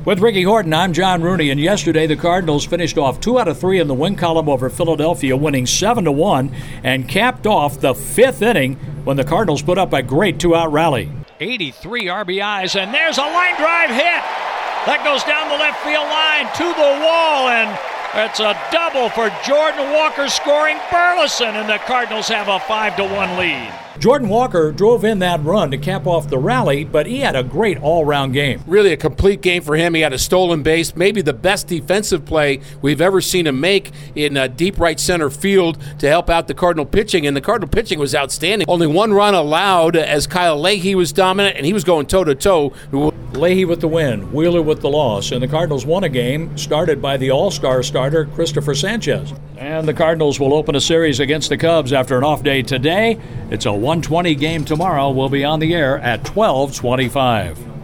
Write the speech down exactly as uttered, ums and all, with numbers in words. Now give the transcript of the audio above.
With Ricky Horton, I'm John Rooney, and yesterday the Cardinals finished off two out of three in the win column over Philadelphia, winning seven to one, and capped off the fifth inning when the Cardinals put up a great two-out rally. eighty-three R B Is, and there's a line drive hit. That goes down the left field line to the wall, and it's a double for Jordan Walker scoring Burleson, and the Cardinals have a five to one lead. Jordan Walker drove in that run to cap off the rally, but he had a great all-round game. Really a complete game for him. He had a stolen base, maybe the best defensive play we've ever seen him make in uh, deep right center field to help out the Cardinal pitching, and the Cardinal pitching was outstanding. Only one run allowed as Kyle Leahy was dominant, and he was going toe-to-toe. Leahy with the win, Wheeler with the loss, and the Cardinals won a game started by the all-star starter Christopher Sanchez. And the Cardinals will open a series against the Cubs after an off day today. It's a one twenty game tomorrow. We'll be on the air at twelve twenty-five.